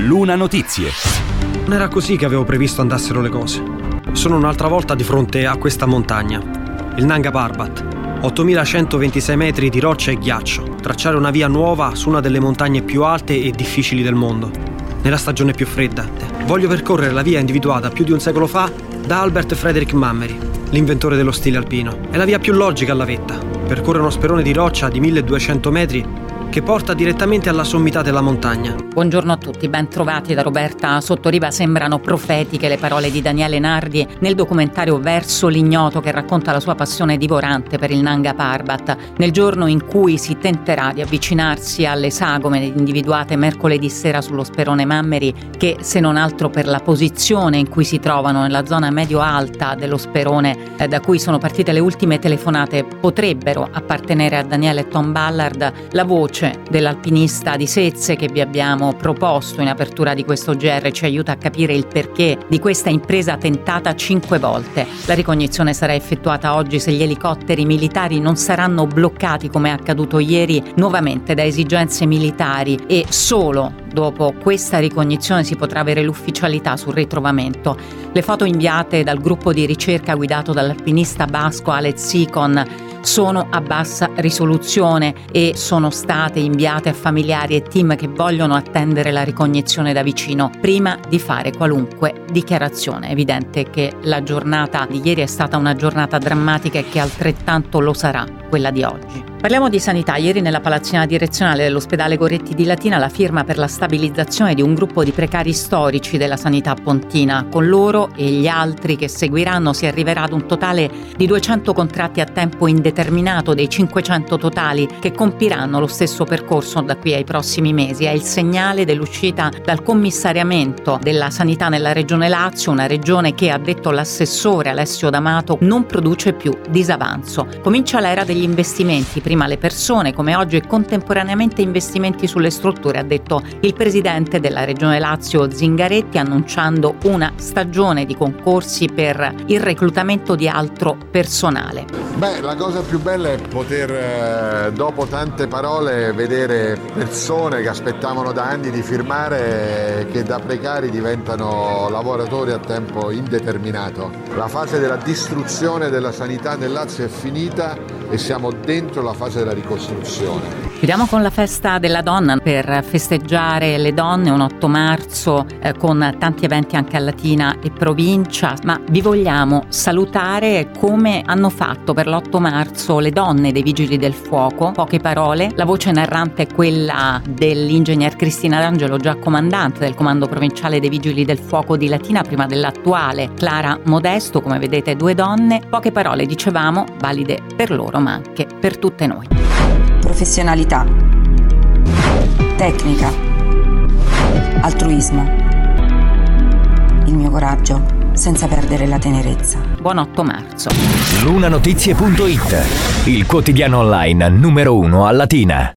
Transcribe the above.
Luna Notizie. Non era così che avevo previsto andassero le cose. Sono un'altra volta di fronte a questa montagna, il Nanga Parbat. 8.126 metri di roccia e ghiaccio. Tracciare una via nuova su una delle montagne più alte e difficili del mondo, nella stagione più fredda. Voglio percorrere la via individuata più di un secolo fa da Albert Frederick Mammery, l'inventore dello stile alpino. È la via più logica alla vetta. Percorre uno sperone di roccia di 1.200 metri che porta direttamente alla sommità della montagna. Buongiorno a tutti, ben trovati da Roberta Sottoriva. Sembrano profetiche le parole di Daniele Nardi nel documentario Verso l'ignoto, che racconta la sua passione divorante per il Nanga Parbat. Nel giorno in cui si tenterà di avvicinarsi alle sagome individuate mercoledì sera sullo sperone Mammery, che se non altro per la posizione in cui si trovano nella zona medio-alta dello sperone da cui sono partite le ultime telefonate, potrebbero appartenere a Daniele e Tom Ballard, la voce dell'alpinista di Sezze che vi abbiamo proposto in apertura di questo GR ci aiuta a capire il perché di questa impresa tentata 5 volte. La ricognizione sarà effettuata oggi se gli elicotteri militari non saranno bloccati, come è accaduto ieri, nuovamente da esigenze militari, e solo dopo questa ricognizione si potrà avere l'ufficialità sul ritrovamento. Le foto inviate dal gruppo di ricerca guidato dall'alpinista basco Alex Sicon sono a bassa risoluzione e sono state inviate a familiari e team che vogliono attendere la ricognizione da vicino prima di fare qualunque dichiarazione. È evidente che la giornata di ieri è stata una giornata drammatica e che altrettanto lo sarà quella di oggi. Parliamo di sanità. Ieri nella palazzina direzionale dell'ospedale Goretti di Latina la firma per la stabilizzazione di un gruppo di precari storici della sanità pontina. Con loro e gli altri che seguiranno si arriverà ad un totale di 200 contratti a tempo indeterminato dei 500 totali che compiranno lo stesso percorso da qui ai prossimi mesi. È il segnale dell'uscita dal commissariamento della sanità nella regione Lazio, una regione che, ha detto l'assessore Alessio D'Amato, non produce più disavanzo. Comincia l'era degli investimenti, prima le persone come oggi e contemporaneamente investimenti sulle strutture, ha detto il presidente della regione Lazio Zingaretti, annunciando una stagione di concorsi per il reclutamento di altro personale. La cosa più bella è poter, dopo tante parole, vedere persone che aspettavano da anni di firmare, che da precari diventano lavoratori a tempo indeterminato. La fase della distruzione della sanità nel Lazio è finita e siamo dentro la fase della ricostruzione. Chiudiamo con la festa della donna per festeggiare le donne, un 8 marzo con tanti eventi anche a Latina e provincia, ma vi vogliamo salutare come hanno fatto per l'8 marzo le donne dei Vigili del Fuoco. Poche parole, la voce narrante è quella dell'ingegner Cristina D'Angelo, già comandante del comando provinciale dei Vigili del Fuoco di Latina, prima dell'attuale Clara Modesto. Come vedete, 2 donne, poche parole, dicevamo, valide per loro ma anche per tutte noi. Professionalità, tecnica, altruismo, il mio coraggio senza perdere la tenerezza. Buon 8 marzo. Lunanotizie.it, il quotidiano online numero 1 a Latina.